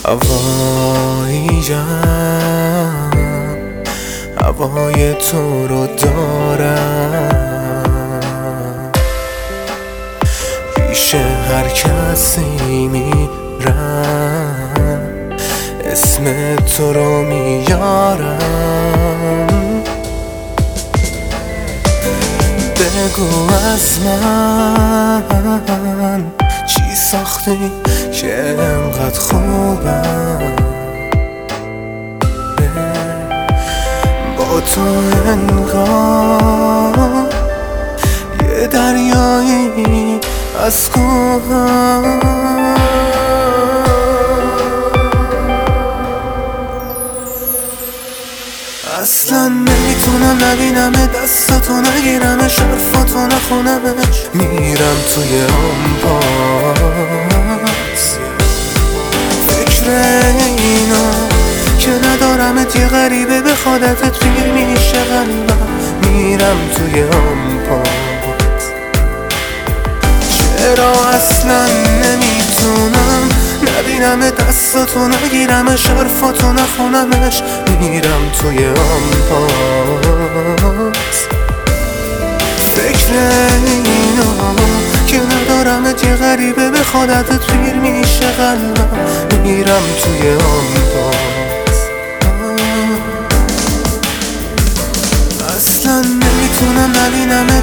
هواییم، هوای تو رو دارم، پیش هر کسی میرم، اسم تو رو میارم. بگو از من چی ساختی که انقدر خوبم، با تو انگار یه دریایی از کوهم. اصلا نمیتونم نبینم دستاتو نگیرمش، حرفاتو نخونمش، میرم توی آن پاس. فکر اینا که ندارمت یه غریبه به خودت پیر میشه قلبم، میرم توی آن پاس. چرا اصلا نمیتونم نبینم دستاتو نگیرمش، حرفاتو نخونمش، میرم توی آن پاس. فکر اینا که ندارمت یه غریبه به خودت پیر میشه قلبم، میرم توی آن پاس. اصلا نمیتونم نبینمت،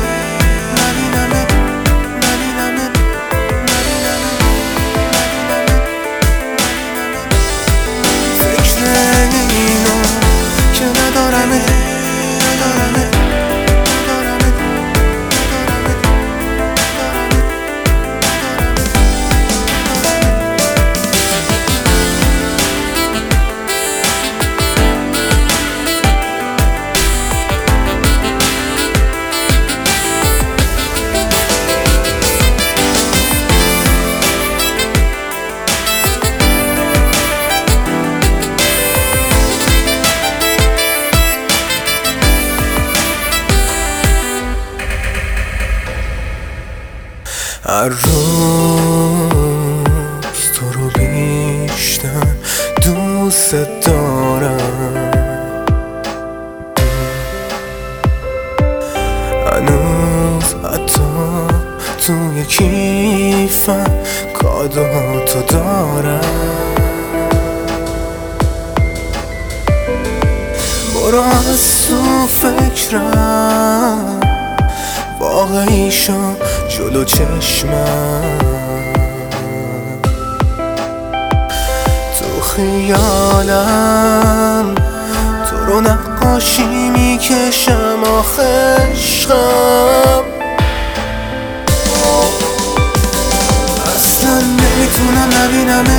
هر روز تو رو بیشتر دوست دارم، هنوز حتی توی کیفم کادوهاتو دارم. برو از تو فکرم، واقعی شو جلو چشمم، تو خیالم تو رو نقاشی میکشم آخه عشقم. اصلا نمیتونم نبینمت،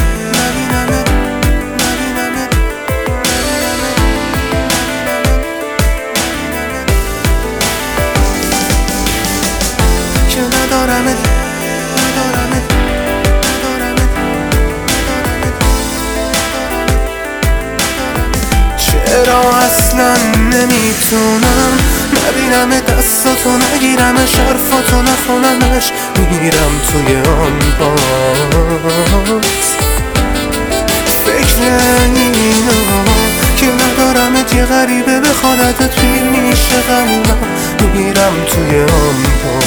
چرا اصلا نمیتونم نبینم دستاتو نگیرمش، حرفاتو نخونمش، میرم توی آن پاس. فکر اینا که ندارمت یه غریبه به خودت پیر میشه قلبم، میرم توی آن پاس.